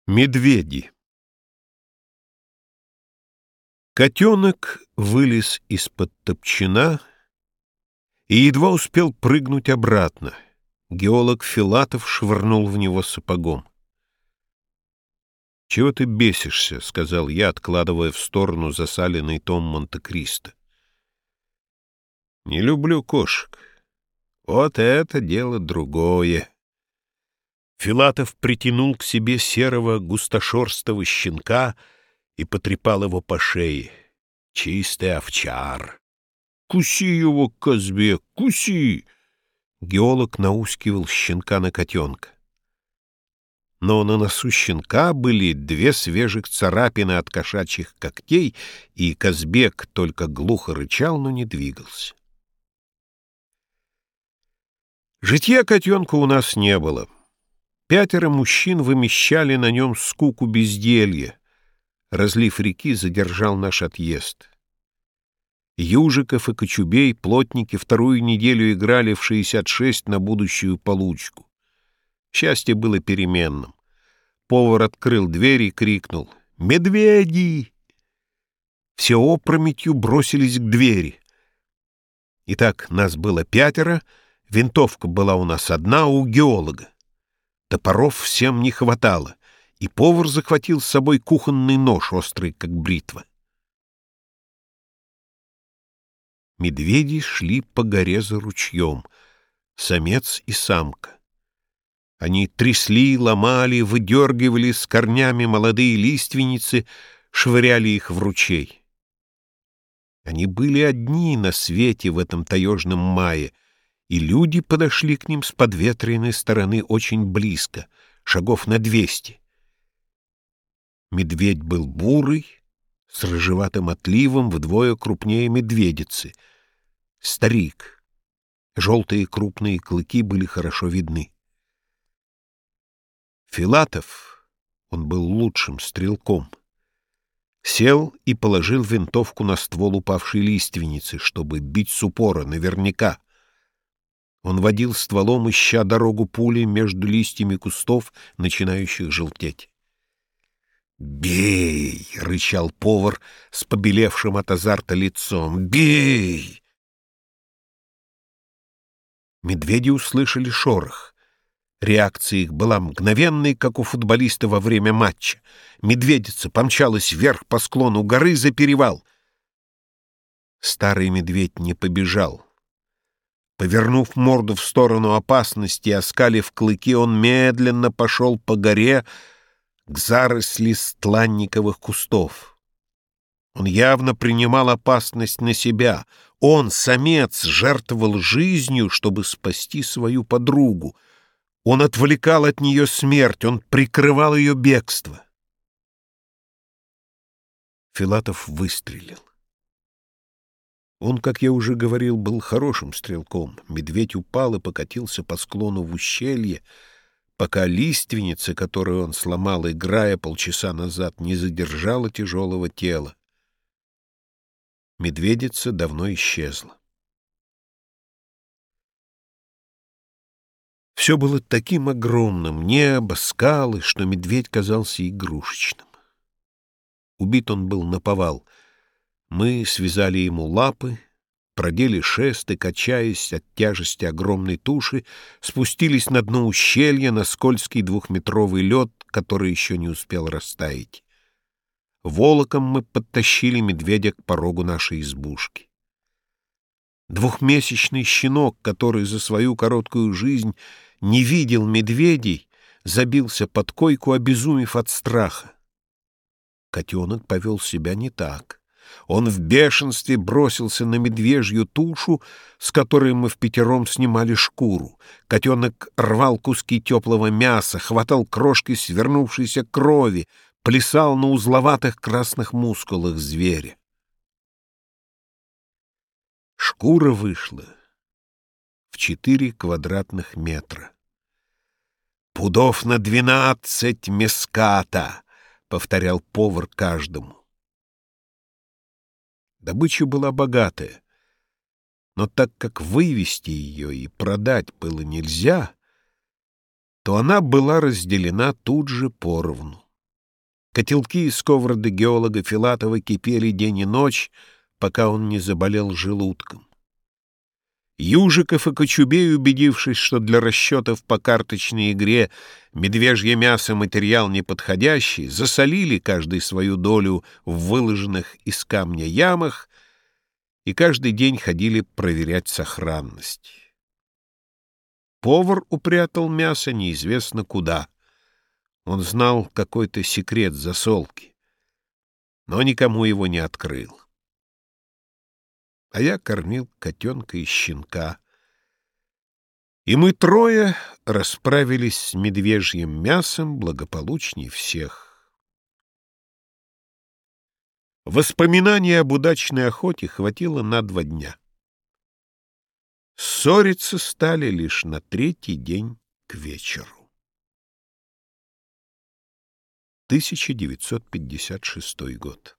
Медведи. Котенок вылез из-под топчина и едва успел прыгнуть обратно. Геолог Филатов швырнул в него сапогом. «Чего ты бесишься?» — сказал я, откладывая в сторону засаленный том Монте-Кристо. «Не люблю кошек. Вот это дело другое». Филатов притянул к себе серого густошерстого щенка и потрепал его по шее. Чистый овчар. «Куси его, Казбек, куси!» Геолог наускивал щенка на котенка. Но на носу щенка были 2 свежих царапины от кошачьих когтей, и Казбек только глухо рычал, но не двигался. Житья котенка у нас не было. 5 мужчин вымещали на нем скуку безделья. Разлив реки задержал наш отъезд. Южиков и Кочубей, плотники, 2-ю неделю играли в 66 на будущую получку. Счастье было переменным. Повар открыл дверь и крикнул: «Медведи!» Все опрометью бросились к двери. Итак, нас было 5, винтовка была у нас одна, у геолога. Топоров всем не хватало, и повар захватил с собой кухонный нож, острый, как бритва. Медведи шли по горе за ручьем, самец и самка. Они трясли, ломали, выдергивали с корнями молодые лиственницы, швыряли их в ручей. Они были одни на свете в этом таежном мае, и люди подошли к ним с подветренной стороны очень близко, шагов на 200. Медведь был бурый, с рыжеватым отливом, вдвое крупнее медведицы. Старик. Желтые крупные клыки были хорошо видны. Филатов, он был лучшим стрелком, сел и положил винтовку на ствол упавшей лиственницы, чтобы бить с упора, наверняка. Он водил стволом, ища дорогу пули между листьями кустов, начинающих желтеть. «Бей!» — рычал повар с побелевшим от азарта лицом. «Бей!» Медведи услышали шорох. Реакция их была мгновенной, как у футболиста во время матча. Медведица помчалась вверх по склону горы за перевал. Старый медведь не побежал. Повернув морду в сторону опасности и оскалив клыки, он медленно пошел по горе к заросли стланниковых кустов. Он явно принимал опасность на себя. Он, самец, жертвовал жизнью, чтобы спасти свою подругу. Он отвлекал от нее смерть, он прикрывал ее бегство. Филатов выстрелил. Он, как я уже говорил, был хорошим стрелком. Медведь упал и покатился по склону в ущелье, пока лиственница, которую он сломал, играя полчаса назад, не задержала тяжелого тела. Медведица давно исчезла. Все было таким огромным, небо, скалы, что медведь казался игрушечным. Убит он был наповал. Мы связали ему лапы, продели шест и, качаясь от тяжести огромной туши, спустились на дно ущелья на скользкий 2-метровый лед, который еще не успел растаять. Волоком мы подтащили медведя к порогу нашей избушки. 2-месячный щенок, который за свою короткую жизнь не видел медведей, забился под койку, обезумев от страха. Котенок повел себя не так. Он в бешенстве бросился на медвежью тушу, с которой мы впятером снимали шкуру. Котенок рвал куски теплого мяса, хватал крошки свернувшейся крови, плясал на узловатых красных мускулах зверя. Шкура вышла в 4 квадратных метра. «Пудов на 12 меската», — повторял повар каждому. Добыча была богатая, но так как вывести ее и продать было нельзя, то она была разделена тут же поровну. Котелки и сковороды геолога Филатова кипели день и ночь, пока он не заболел желудком. Южиков и Кочубей, убедившись, что для расчетов по карточной игре медвежье мясо — материал неподходящий, засолили каждый свою долю в выложенных из камня ямах и каждый день ходили проверять сохранность. Повар упрятал мясо неизвестно куда. Он знал какой-то секрет засолки, но никому его не открыл. А я кормил котенка и щенка. И мы трое расправились с медвежьим мясом благополучней всех. Воспоминания об удачной охоте хватило на 2 дня. Ссориться стали лишь на 3-й день к вечеру. 1956 год.